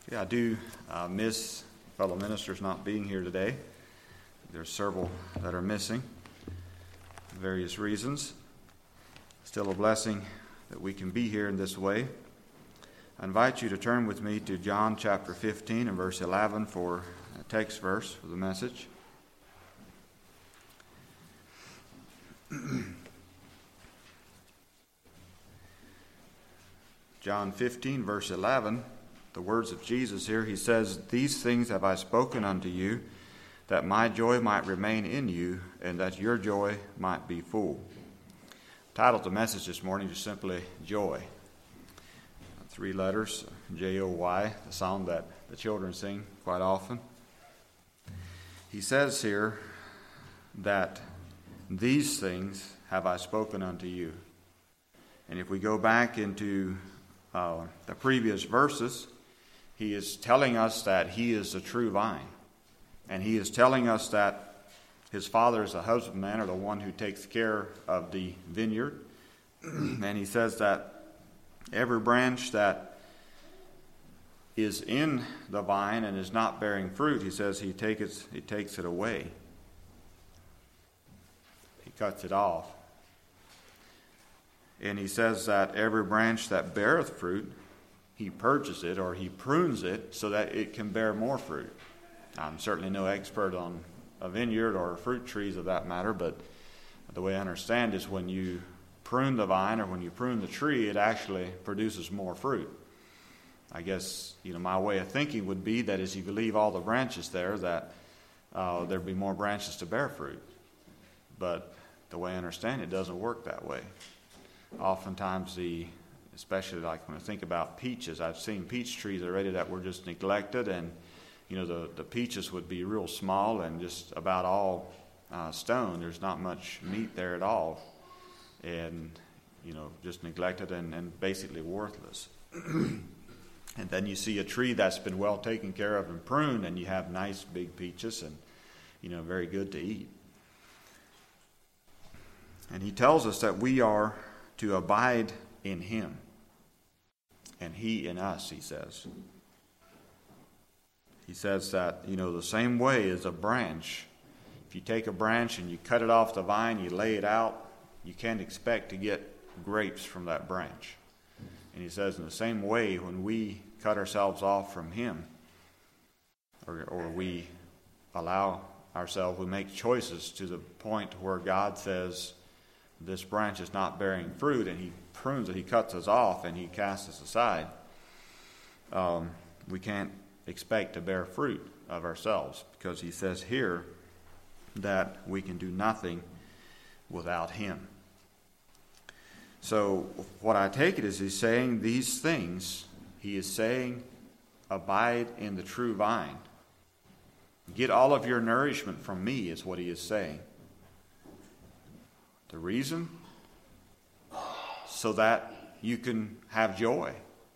Yeah, I do miss fellow ministers not being here today. There's several that are missing for various reasons. Still a blessing that we can be here in this way. I invite you to turn with me to John chapter 15 and verse 11 for a text verse for the message. John 15 verse 11, the words of Jesus here, he says, "These things have I spoken unto you, that my joy might remain in you, and that your joy might be full." Titled the message this morning is simply Joy. 3 letters, J-O-Y, the song that the children sing quite often. He says here that these things have I spoken unto you. And if we go back into the previous verses, he is telling us that he is the true vine. And he is telling us that his Father is the husbandman, or the one who takes care of the vineyard. And he says that every branch that is in the vine and is not bearing fruit, he says he takes it away. He cuts it off. And he says that every branch that beareth fruit, he purges it or he prunes it so that it can bear more fruit. I'm certainly no expert on a vineyard or fruit trees of that matter, but the way I understand is when you prune the vine or when you prune the tree, it actually produces more fruit. I guess, my way of thinking would be that as you leave all the branches there, that there'd be more branches to bear fruit. But the way I understand it doesn't work that way. Oftentimes, especially like when I think about peaches, I've seen peach trees already that were just neglected, and the peaches would be real small and just about all stone. There's not much meat there at all, and just neglected and basically worthless. And then you see a tree that's been well taken care of and pruned, and you have nice big peaches and very good to eat. And he tells us that we are to abide in him, and he in us, he says. He says that, the same way as a branch. If you take a branch and you cut it off the vine, you lay it out, you can't expect to get grapes from that branch. And he says in the same way, when we cut ourselves off from him, or we allow ourselves, we make choices to the point where God says, this branch is not bearing fruit, and he prunes it, he cuts us off, and he casts us aside. We can't expect to bear fruit of ourselves, because he says here that we can do nothing without him. So what I take it is he's saying these things. He is saying, abide in the true vine. Get all of your nourishment from me, is what he is saying. The reason? So that you can have joy.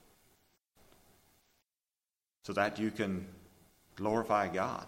So that you can glorify God.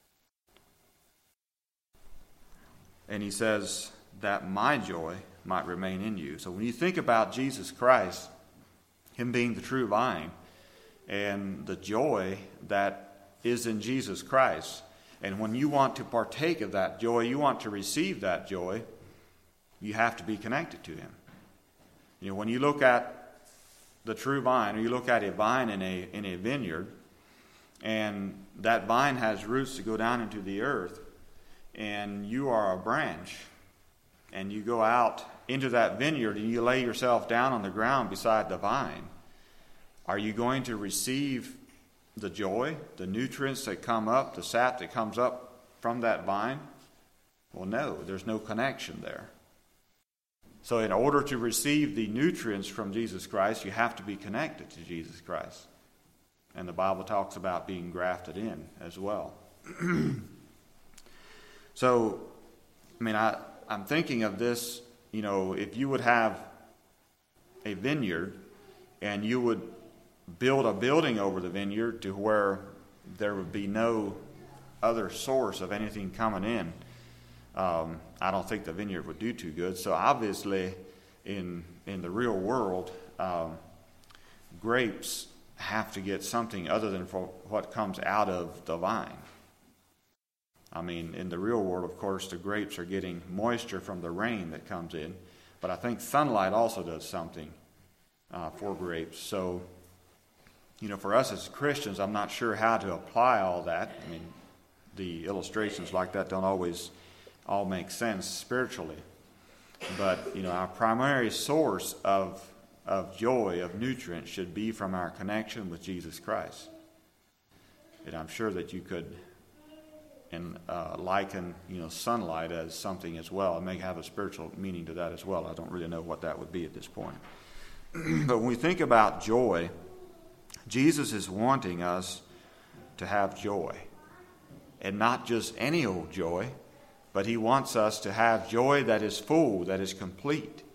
And he says that my joy might remain in you. So when you think about Jesus Christ, him being the true vine, and the joy that is in Jesus Christ, and when you want to partake of that joy, you want to receive that joy, you have to be connected to him. When you look at the true vine, or you look at a vine in a vineyard, and that vine has roots to go down into the earth, and you are a branch, and you go out into that vineyard and you lay yourself down on the ground beside the vine, are you going to receive the joy, the nutrients that come up, the sap that comes up from that vine? Well, no, there's no connection there. So in order to receive the nutrients from Jesus Christ, you have to be connected to Jesus Christ. And the Bible talks about being grafted in as well. So, I'm thinking of this, if you would have a vineyard and you would build a building over the vineyard to where there would be no other source of anything coming in, I don't think the vineyard would do too good. So obviously, in the real world, grapes have to get something other than for what comes out of the vine. I mean, in the real world, of course, the grapes are getting moisture from the rain that comes in, but I think sunlight also does something for grapes. So, for us as Christians, I'm not sure how to apply all that. I mean, the illustrations like that don't always all make sense spiritually. But, our primary source of joy, of nutrients, should be from our connection with Jesus Christ. And I'm sure that you could liken, sunlight as something as well. It may have a spiritual meaning to that as well. I don't really know what that would be at this point. But when we think about joy, Jesus is wanting us to have joy. And not just any old joy, but he wants us to have joy that is full, that is complete.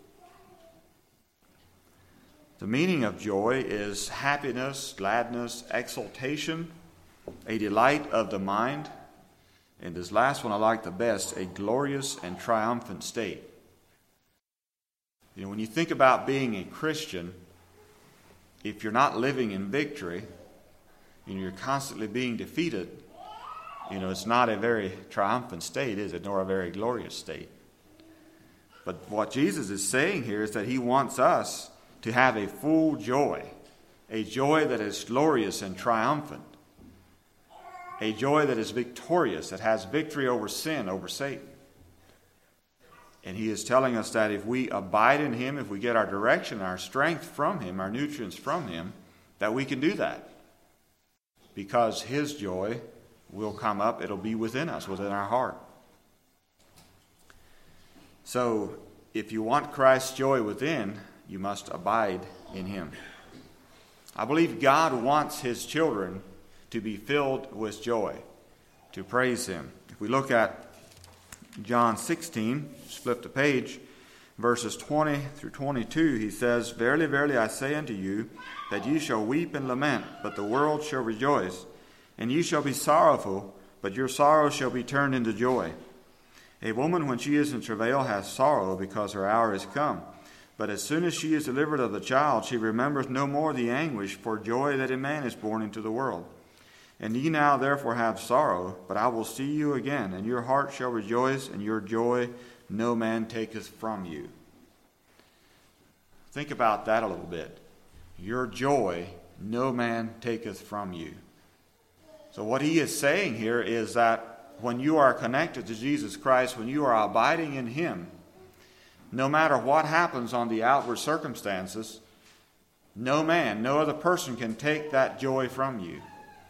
The meaning of joy is happiness, gladness, exultation, a delight of the mind, and this last one I like the best, a glorious and triumphant state. When you think about being a Christian, if you're not living in victory, you're constantly being defeated, it's not a very triumphant state, is it? Nor a very glorious state. But what Jesus is saying here is that he wants us to have a full joy, a joy that is glorious and triumphant, a joy that is victorious, that has victory over sin, over Satan. And he is telling us that if we abide in him, if we get our direction, our strength from him, our nutrients from him, that we can do that. Because his joy will come up, it'll be within us, within our heart. So, if you want Christ's joy within, you must abide in him. I believe God wants his children to be filled with joy, to praise him. If we look at John 16, just flip the page, verses 20 through 22, he says, "Verily, verily, I say unto you, that ye shall weep and lament, but the world shall rejoice. And ye shall be sorrowful, but your sorrow shall be turned into joy. A woman, when she is in travail, hath sorrow, because her hour is come. But as soon as she is delivered of the child, she remembereth no more the anguish for joy that a man is born into the world. And ye now therefore have sorrow, but I will see you again, and your heart shall rejoice, and your joy no man taketh from you." Think about that a little bit. Your joy no man taketh from you. So what he is saying here is that when you are connected to Jesus Christ, when you are abiding in him, no matter what happens on the outward circumstances, no man, no other person can take that joy from you.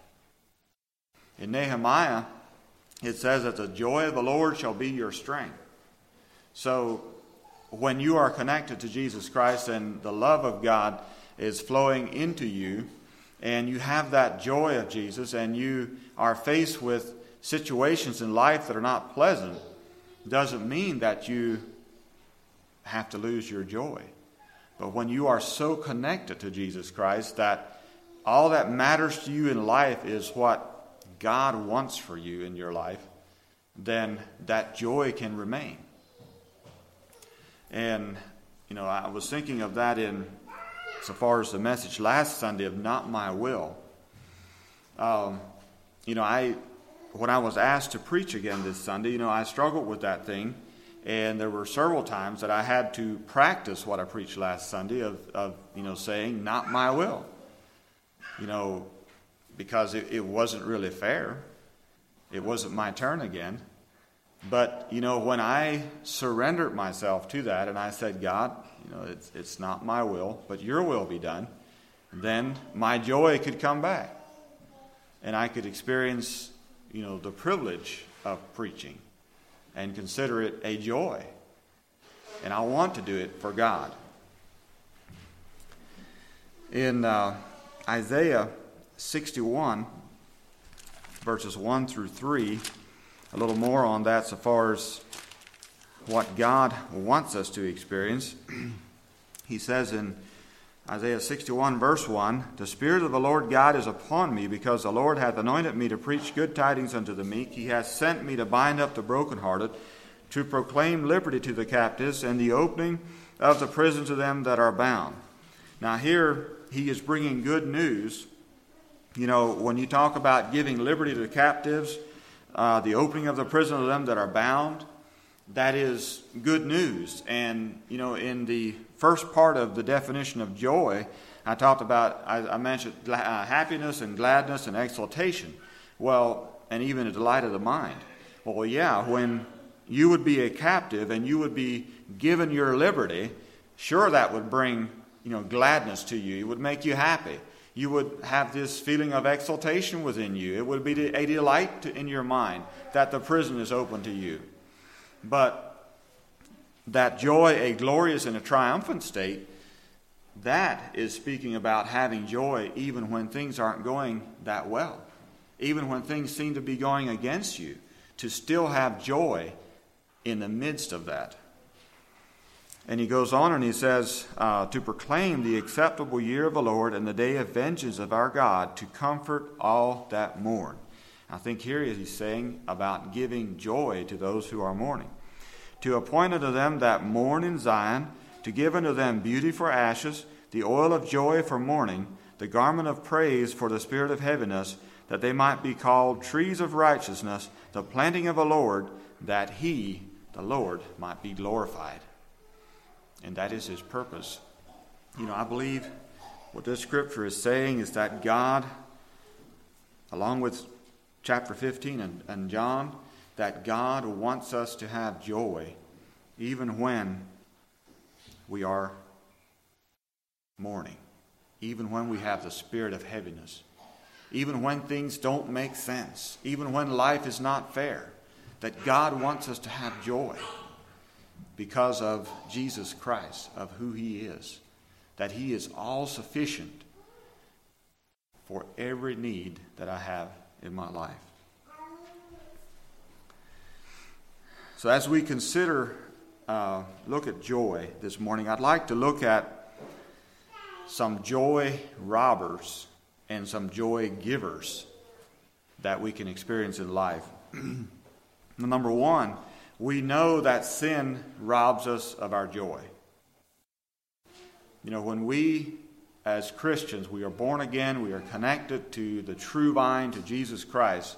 In Nehemiah, it says that the joy of the Lord shall be your strength. So when you are connected to Jesus Christ and the love of God is flowing into you, and you have that joy of Jesus, and you are faced with situations in life that are not pleasant, doesn't mean that you have to lose your joy. But when you are so connected to Jesus Christ that all that matters to you in life is what God wants for you in your life, then that joy can remain. And, I was thinking of that in so far as the message last Sunday of not my will. When I was asked to preach again this Sunday, I struggled with that thing. And there were several times that I had to practice what I preached last Sunday of saying, not my will. Because it wasn't really fair. It wasn't my turn again. But, when I surrendered myself to that and I said, God, it's not my will, but your will be done, then my joy could come back. And I could experience, the privilege of preaching and consider it a joy. And I want to do it for God. In Isaiah 61, verses 1 through 3, a little more on that so far as what God wants us to experience. He says in Isaiah 61, verse 1, "The Spirit of the Lord God is upon me, because the Lord hath anointed me to preach good tidings unto the meek. He hath sent me to bind up the brokenhearted, to proclaim liberty to the captives, and the opening of the prison to them that are bound." Now here, he is bringing good news. You know, when you talk about giving liberty to the captives, the opening of the prison of them that are bound, that is good news. And, you know, in the first part of the definition of joy, I mentioned happiness and gladness and exultation. Well, and even a delight of the mind. Well, yeah, when you would be a captive and you would be given your liberty, sure, that would bring, you know, gladness to you. It would make you happy. You would have this feeling of exultation within you. It would be a delight in your mind that the prison is open to you. But that joy, a glorious and a triumphant state, that is speaking about having joy even when things aren't going that well. Even when things seem to be going against you, to still have joy in the midst of that. And he goes on and he says, to proclaim the acceptable year of the Lord and the day of vengeance of our God, to comfort all that mourn. I think here he's saying about giving joy to those who are mourning. To appoint unto them that mourn in Zion, to give unto them beauty for ashes, the oil of joy for mourning, the garment of praise for the spirit of heaviness, that they might be called trees of righteousness, the planting of the Lord, that he, the Lord, might be glorified. And that is his purpose. You know, I believe what this scripture is saying is that God, along with chapter 15 and John, that God wants us to have joy even when we are mourning, even when we have the spirit of heaviness, even when things don't make sense, even when life is not fair, that God wants us to have joy because of Jesus Christ, of who he is, that he is all sufficient for every need that I have in my life. So as we consider, look at joy this morning, I'd like to look at some joy robbers and some joy givers that we can experience in life. Number one, we know that sin robs us of our joy. You know, when we, as Christians, we are born again, we are connected to the true vine, to Jesus Christ.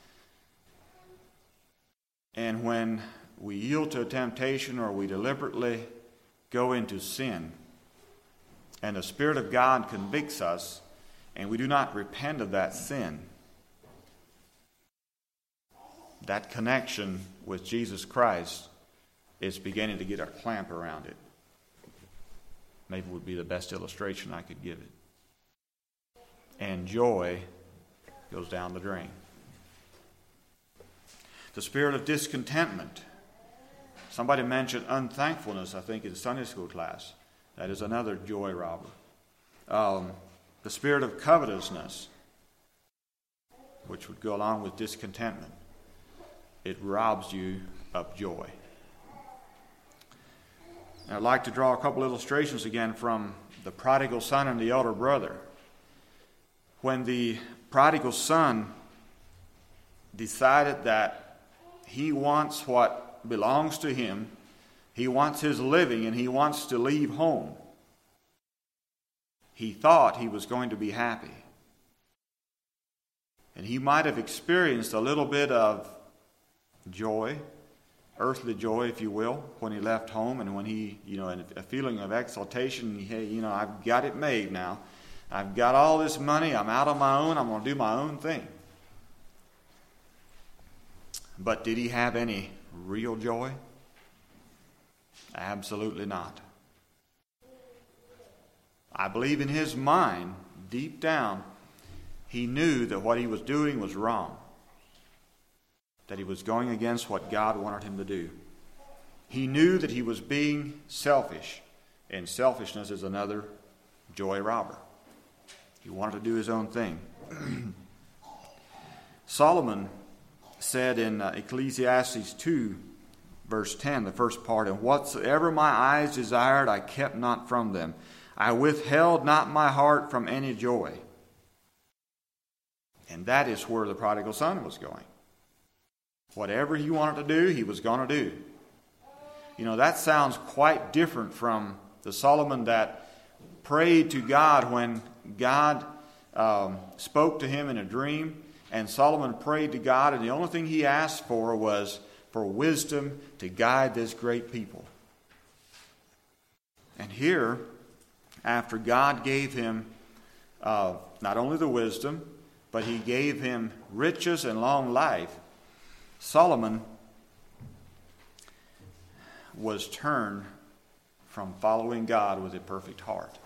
And when we yield to a temptation or we deliberately go into sin, and the Spirit of God convicts us, and we do not repent of that sin, that connection with Jesus Christ is beginning to get a clamp around it. Maybe would be the best illustration I could give it. And joy goes down the drain. The spirit of discontentment. Somebody mentioned unthankfulness, I think, in Sunday school class. That is another joy robber. The spirit of covetousness, which would go along with discontentment. It robs you of joy. And I'd like to draw a couple illustrations again from the prodigal son and the elder brother. When the prodigal son decided that he wants what belongs to him, he wants his living, and he wants to leave home, he thought he was going to be happy. And he might have experienced a little bit of joy, earthly joy, if you will, when he left home, and when he, a feeling of exultation. Hey, I've got it made now. I've got all this money. I'm out on my own. I'm going to do my own thing. But did he have any real joy? Absolutely not. I believe in his mind, deep down, he knew that what he was doing was wrong. That he was going against what God wanted him to do. He knew that he was being selfish, and selfishness is another joy robber. He wanted to do his own thing. Solomon said in Ecclesiastes 2, verse 10, the first part, "And whatsoever my eyes desired, I kept not from them. I withheld not my heart from any joy." And that is where the prodigal son was going. Whatever he wanted to do, he was going to do. That sounds quite different from the Solomon that prayed to God when God spoke to him in a dream. And Solomon prayed to God, and the only thing he asked for was for wisdom to guide this great people. And here, after God gave him not only the wisdom, but he gave him riches and long life, Solomon was turned from following God with a perfect heart.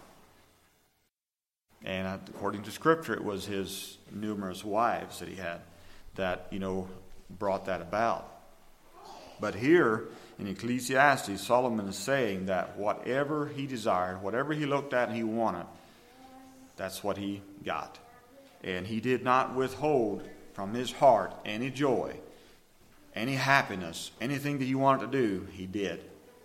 And according to Scripture, it was his numerous wives that he had that, brought that about. But here in Ecclesiastes, Solomon is saying that whatever he desired, whatever he looked at and he wanted, that's what he got. And he did not withhold from his heart any joy, any happiness, anything that he wanted to do, he did.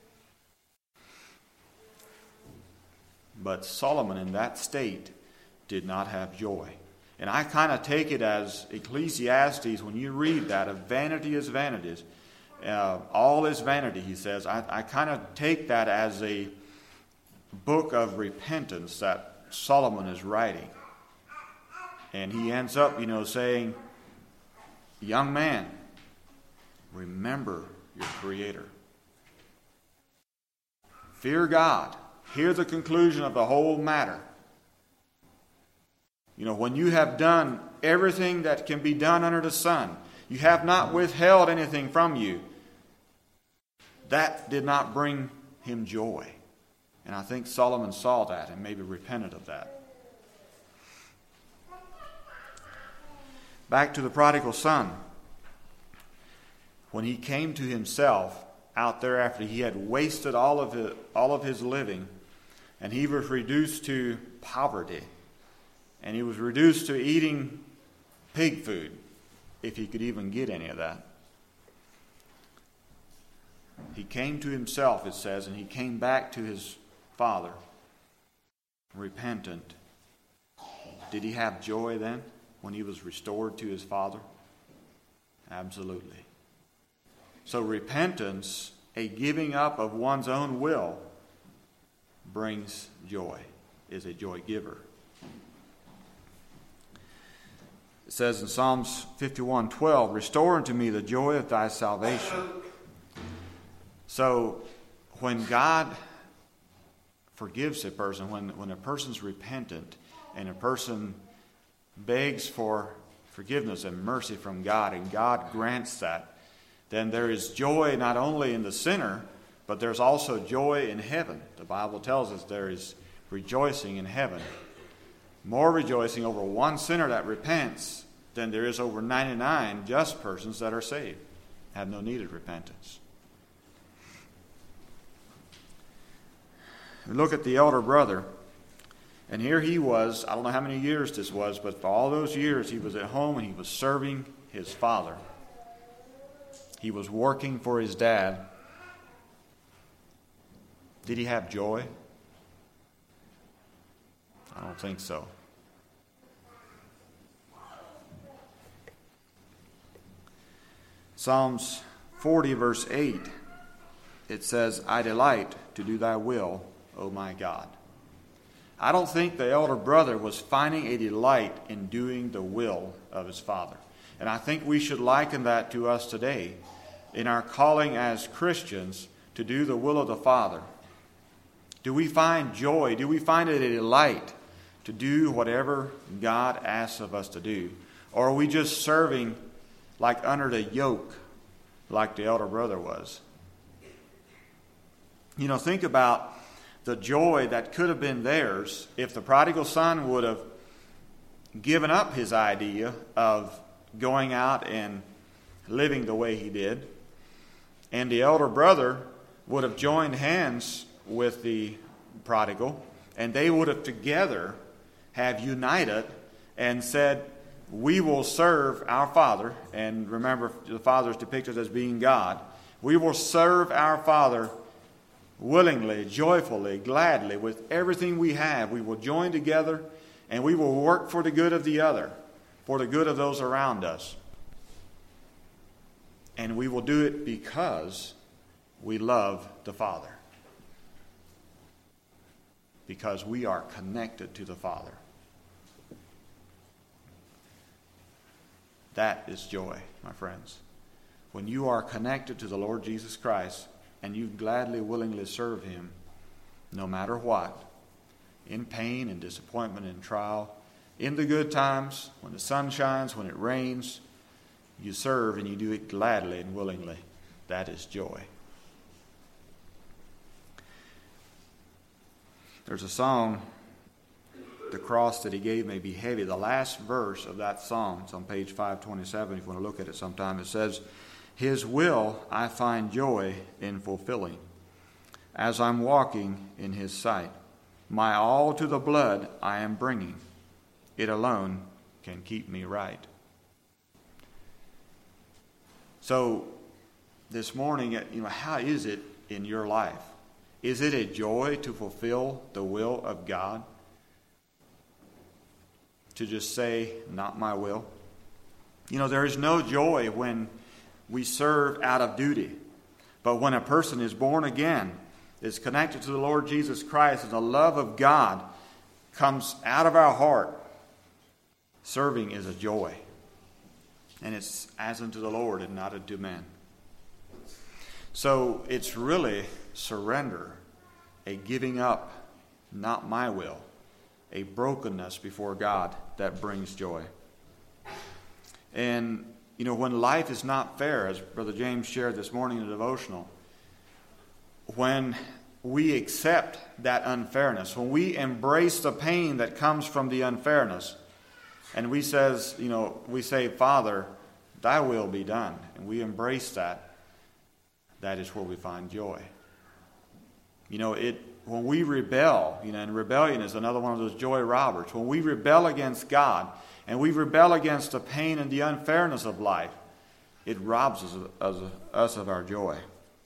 But Solomon in that state did not have joy. And I kind of take it as Ecclesiastes, when you read that, of vanity is vanities. All is vanity, he says. I kind of take that as a book of repentance that Solomon is writing. And he ends up, saying, young man, remember your Creator. Fear God. Hear the conclusion of the whole matter. When you have done everything that can be done under the sun, you have not withheld anything from you, that did not bring him joy. And I think Solomon saw that and maybe repented of that. Back to the prodigal son. When he came to himself out there after he had wasted all of his living, and he was reduced to poverty, and he was reduced to eating pig food, if he could even get any of that. He came to himself, it says, and he came back to his father, repentant. Did he have joy then when he was restored to his father? Absolutely. So repentance, a giving up of one's own will, brings joy, is a joy giver. It says in Psalms 51:12, restore unto me the joy of thy salvation. So when God forgives a person, when a person's repentant and a person begs for forgiveness and mercy from God, and God grants that, then there is joy not only in the sinner, but there's also joy in heaven. The Bible tells us there is rejoicing in heaven. More rejoicing over one sinner that repents than there is over 99 just persons that are saved, have no need of repentance. We look at the elder brother, and here he was, I don't know how many years this was, but for all those years he was at home and he was serving his father. He was working for his dad. Did he have joy? I don't think so. Psalms 40 verse 8, it says, I delight to do thy will, O my God. I don't think the elder brother was finding a delight in doing the will of his father. And I think we should liken that to us today in our calling as Christians to do the will of the Father. Do we find joy? Do we find it a delight to do whatever God asks of us to do? Or are we just serving like under the yoke, like the elder brother was? Think about the joy that could have been theirs if the prodigal son would have given up his idea of going out and living the way he did, and the elder brother would have joined hands with the prodigal, and they would have together have united and said, we will serve our Father. And remember, the Father is depicted as being God. We will serve our Father willingly, joyfully, gladly, with everything we have. We will join together and we will work for the good of the other, for the good of those around us. And we will do it because we love the Father. because we are connected to the Father. That is joy, my friends. When you are connected to the Lord Jesus Christ and you gladly, willingly serve Him, no matter what, in pain and disappointment and trial, in the good times, when the sun shines, when it rains, you serve and you do it gladly and willingly. That is joy. There's a song, "The Cross That He Gave May Be Heavy." The last verse of that song, it's on page 527 if you want to look at it sometime. It says, "His will I find joy in fulfilling, as I'm walking in His sight. My all to the blood I am bringing. It alone can keep me right." So this morning, how is it in your life? Is it a joy to fulfill the will of God? To just say, "Not my will"? There is no joy when we serve out of duty. But when a person is born again, is connected to the Lord Jesus Christ, and the love of God comes out of our heart, serving is a joy. And it's as unto the Lord and not unto men. So it's really surrender, a giving up, not my will, a brokenness before God that brings joy. And, when life is not fair, as Brother James shared this morning in the devotional, when we accept that unfairness, when we embrace the pain that comes from the unfairness, and we say, "Father, thy will be done," and we embrace that, that is where we find joy. When we rebel, and rebellion is another one of those joy robbers. When we rebel against God, and we rebel against the pain and the unfairness of life, it robs us of our joy.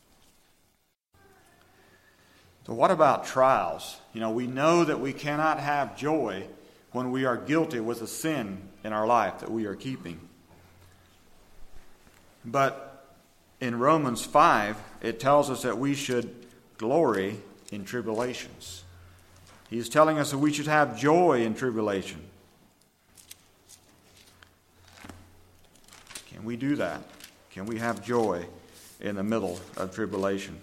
So what about trials? We know that we cannot have joy when we are guilty with a sin in our life that we are keeping. But in Romans 5, it tells us that we should glory in tribulations. He's telling us that we should have joy in tribulation. Can we do that? Can we have joy in the middle of tribulation?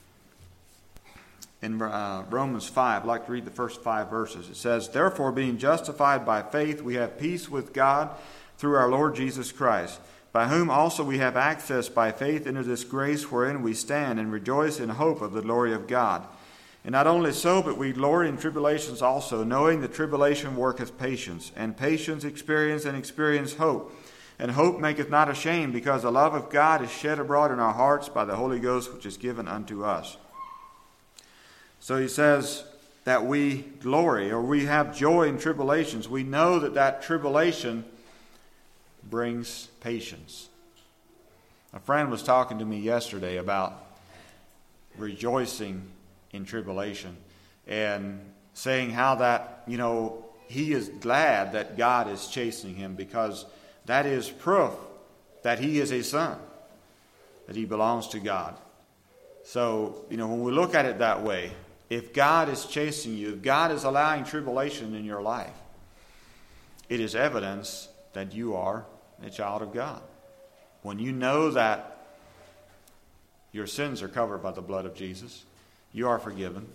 In Romans 5, I'd like to read the first 5 verses. It says, "Therefore, being justified by faith, we have peace with God through our Lord Jesus Christ, by whom also we have access by faith into this grace wherein we stand, and rejoice in hope of the glory of God. And not only so, but we glory in tribulations also, knowing that tribulation worketh patience, and patience experience, and experience hope. And hope maketh not ashamed, because the love of God is shed abroad in our hearts by the Holy Ghost, which is given unto us." So he says that we glory, or we have joy in tribulations. We know that tribulation brings patience. A friend was talking to me yesterday about rejoicing in tribulation and saying how that, he is glad that God is chastening him, because that is proof that he is a son, that he belongs to God. So, when we look at it that way, if God is chastening you, if God is allowing tribulation in your life, it is evidence that you are a child of God. When you know that your sins are covered by the blood of Jesus, you are forgiven,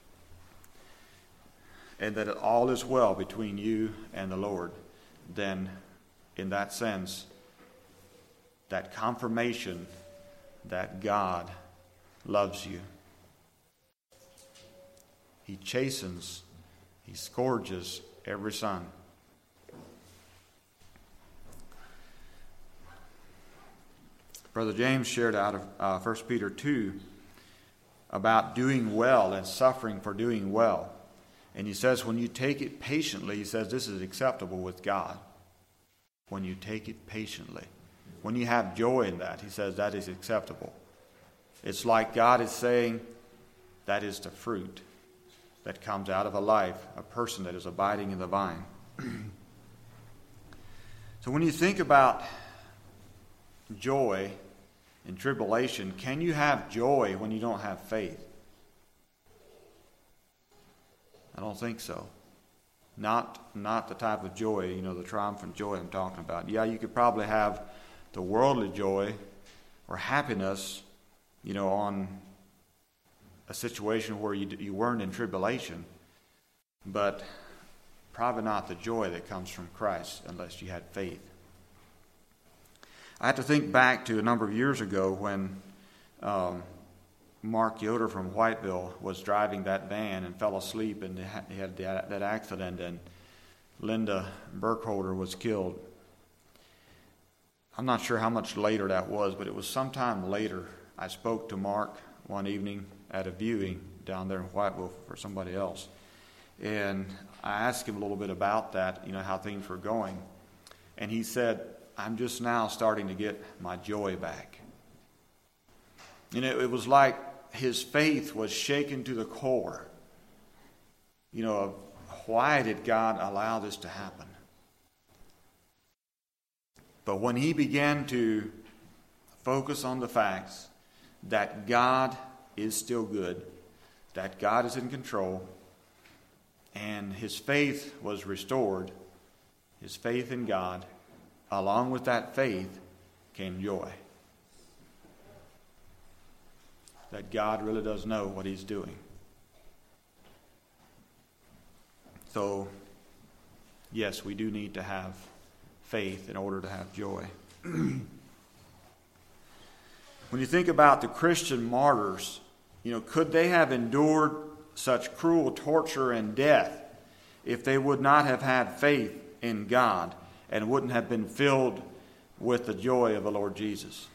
and that all is well between you and the Lord, then in that sense, that confirmation that God loves you. He chastens, he scourges every son. Brother James shared out of 1 Peter 2 about doing well and suffering for doing well. And he says when you take it patiently, he says this is acceptable with God. When you take it patiently. When you have joy in that, he says that is acceptable. It's like God is saying that is the fruit that comes out of a life, a person that is abiding in the vine. So when you think about joy in tribulation, can you have joy when you don't have faith? I don't think so. Not the type of joy, the triumphant joy I'm talking about. Yeah, you could probably have the worldly joy or happiness, on a situation where you weren't in tribulation, but probably not the joy that comes from Christ unless you had faith. I have to think back to a number of years ago when Mark Yoder from Whiteville was driving that van and fell asleep, and he had that accident, and Linda Burkholder was killed. I'm not sure how much later that was, but it was sometime later. I spoke to Mark one evening at a viewing down there in Whiteville for somebody else, and I asked him a little bit about that, how things were going, and he said, "I'm just now starting to get my joy back." It was like his faith was shaken to the core, of why did God allow this to happen? But when he began to focus on the facts that God is still good, that God is in control, and his faith was restored, his faith in God, along with that faith came joy. That God really does know what he's doing. So, yes, we do need to have faith in order to have joy. When you think about the Christian martyrs, could they have endured such cruel torture and death if they would not have had faith in God and wouldn't have been filled with the joy of the Lord Jesus?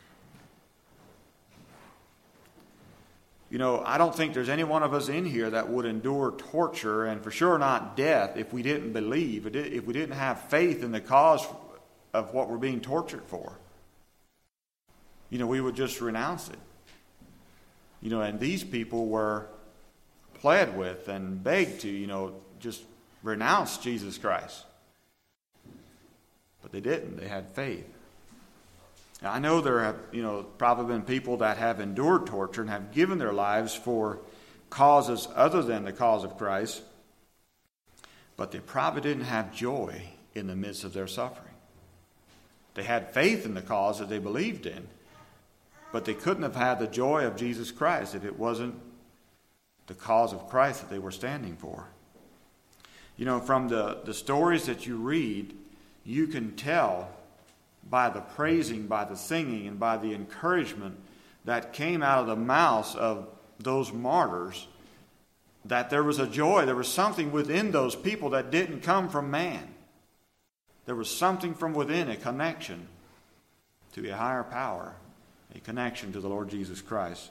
I don't think there's any one of us in here that would endure torture, and for sure not death, if we didn't believe, if we didn't have faith in the cause of what we're being tortured for. We would just renounce it. And these people were pled with and begged to, just renounce Jesus Christ. But they didn't. They had faith. Now, I know there have, probably been people that have endured torture and have given their lives for causes other than the cause of Christ, but they probably didn't have joy in the midst of their suffering. They had faith in the cause that they believed in, but they couldn't have had the joy of Jesus Christ if it wasn't the cause of Christ that they were standing for. From the stories that you read, you can tell by the praising, by the singing, and by the encouragement that came out of the mouths of those martyrs, that there was a joy, there was something within those people that didn't come from man. There was something from within, a connection to a higher power, a connection to the Lord Jesus Christ.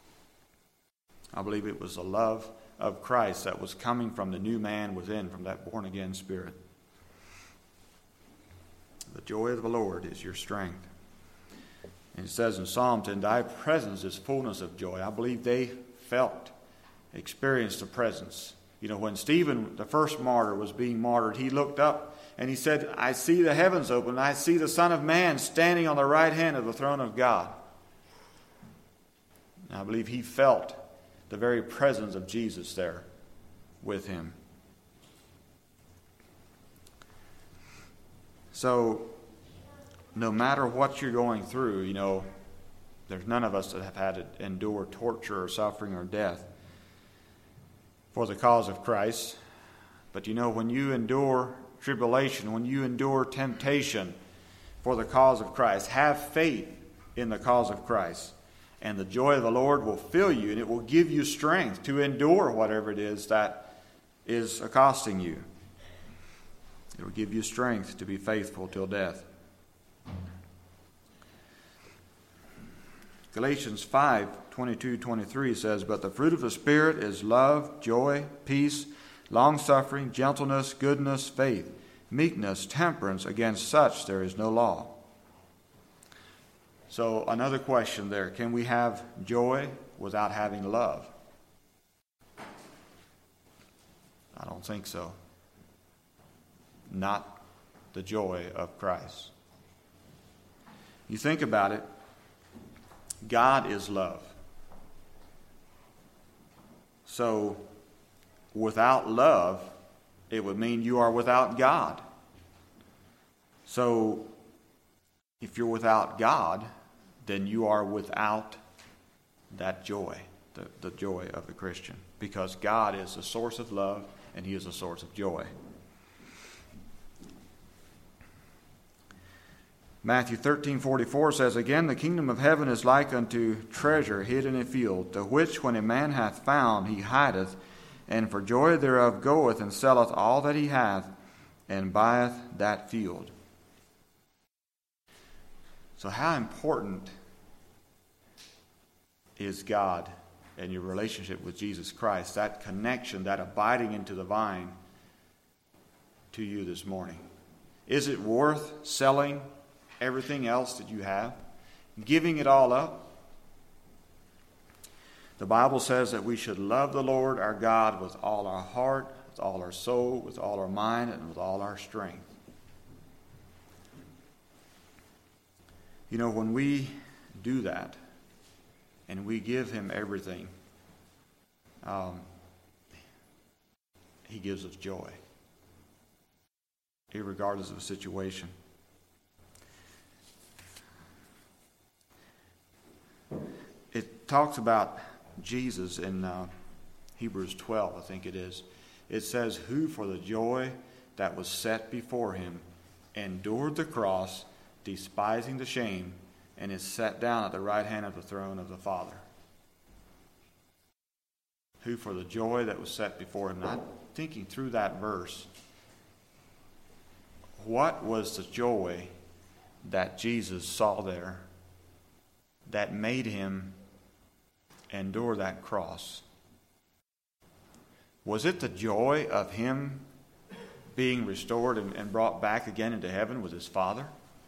I believe it was the love of Christ that was coming from the new man within, from that born-again spirit. The joy of the Lord is your strength. And it says in Psalms, "In thy presence is fullness of joy." I believe they experienced the presence. When Stephen, the first martyr, was being martyred, he looked up and he said, "I see the heavens open, and I see the Son of Man standing on the right hand of the throne of God." And I believe he felt the very presence of Jesus there with him. So, no matter what you're going through, there's none of us that have had to endure torture or suffering or death for the cause of Christ. But when you endure tribulation, when you endure temptation for the cause of Christ, have faith in the cause of Christ, and the joy of the Lord will fill you, and it will give you strength to endure whatever it is that is accosting you. It will give you strength to be faithful till death. Galatians 5:22-23 says, "But the fruit of the Spirit is love, joy, peace, long-suffering, gentleness, goodness, faith, meekness, temperance. Against such there is no law." So another question there. Can we have joy without having love? I don't think so. Not the joy of Christ. You think about it, God is love. So without love, it would mean you are without God. So, if you're without God, then you are without that joy, the joy of the Christian. Because God is the source of love and He is the source of joy. Matthew 13:44 says, Again, the kingdom of heaven is like unto treasure hid in a field, the which when a man hath found, he hideth, and for joy thereof goeth and selleth all that he hath, and buyeth that field. So how important is God and your relationship with Jesus Christ, that connection, that abiding into the vine to you this morning? Is it worth selling everything else that you have, giving it all up? The Bible says that we should love the Lord our God with all our heart, with all our soul, with all our mind, and with all our strength. You know, when we do that and we give Him everything, He gives us joy, irregardless of the situation. It talks about Jesus in Hebrews 12, I think it is. It says, Who for the joy that was set before Him endured the cross, despising the shame, and is set down at the right hand of the throne of the Father. Who for the joy that was set before Him. Not thinking through that verse, what was the joy that Jesus saw there that made Him endure that cross? Was it the joy of Him being restored and brought back again into heaven with His Father?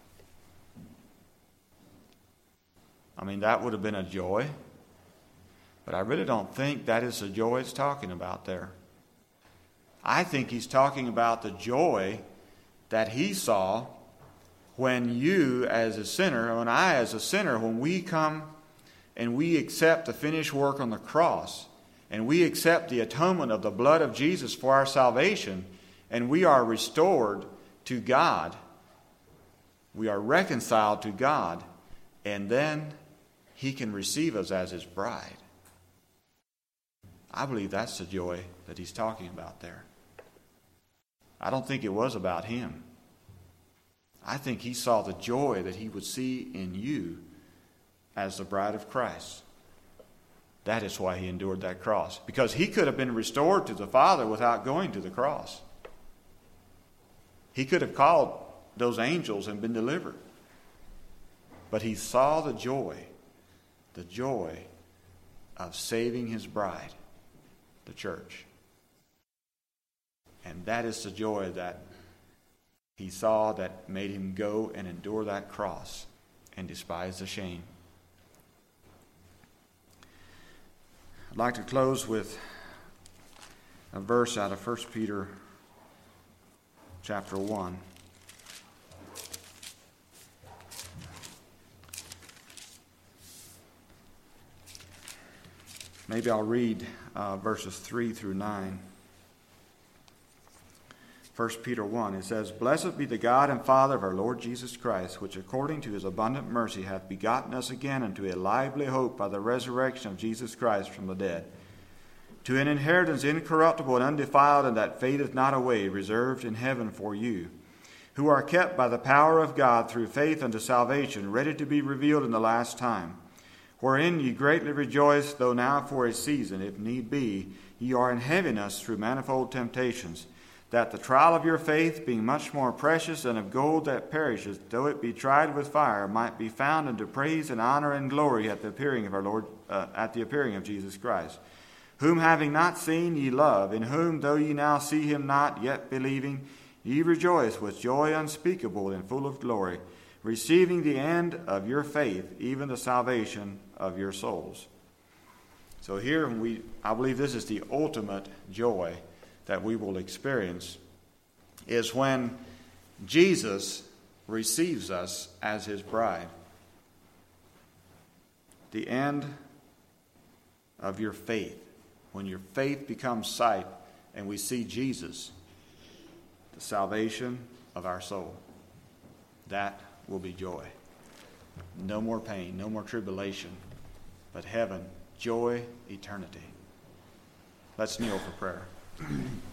I mean, that would have been a joy. But I really don't think that is the joy it's talking about there. I think He's talking about the joy that He saw when you as a sinner, when I as a sinner, when we come and we accept the finished work on the cross, and we accept the atonement of the blood of Jesus for our salvation, and we are restored to God, we are reconciled to God, and then He can receive us as His bride. I believe that's the joy that He's talking about there. I don't think it was about Him. I think He saw the joy that He would see in you as the bride of Christ. That is why He endured that cross. Because He could have been restored to the Father without going to the cross. He could have called those angels and been delivered. But He saw the joy of saving His bride, the church. And that is the joy that He saw that made Him go and endure that cross and despise the shame. I'd like to close with a verse out of 1 Peter chapter 1. Maybe I'll read verses 3 through 9. 1 Peter 1, it says, Blessed be the God and Father of our Lord Jesus Christ, which according to His abundant mercy hath begotten us again unto a lively hope by the resurrection of Jesus Christ from the dead, to an inheritance incorruptible and undefiled, and that fadeth not away, reserved in heaven for you, who are kept by the power of God through faith unto salvation, ready to be revealed in the last time, wherein ye greatly rejoice, though now for a season, if need be, ye are in heaviness through manifold temptations, that the trial of your faith, being much more precious than of gold that perisheth, though it be tried with fire, might be found unto praise and honor and glory at the appearing of our Lord, at the appearing of Jesus Christ, whom having not seen ye love, in whom though ye now see Him not, yet believing, ye rejoice with joy unspeakable and full of glory, receiving the end of your faith, even the salvation of your souls. So here I believe this is the ultimate joy that we will experience, is when Jesus receives us as His bride. The end of your faith. When your faith becomes sight and we see Jesus, the salvation of our soul, that will be joy. No more pain, no more tribulation, but heaven, joy, eternity. Let's kneel for prayer.